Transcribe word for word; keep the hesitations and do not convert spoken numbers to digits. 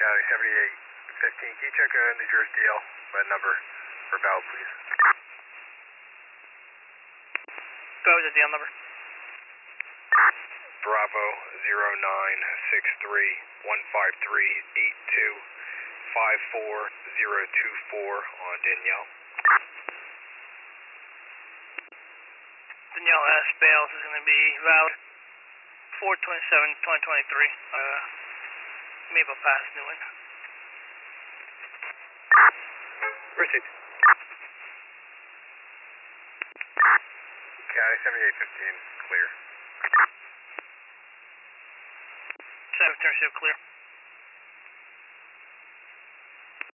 County seventy-eight fifteen. Can you check uh, New Jersey D L by number for Val, please? What was the D L number? Bravo zero nine six three one five three eight two five four zero two four on Danielle. Danielle S. Bales is going to be valid four twenty-seven twenty twenty-three, uh, Maple Pass, Newton. Received. County seventy-eight fifteen, clear. seven, turn shift clear.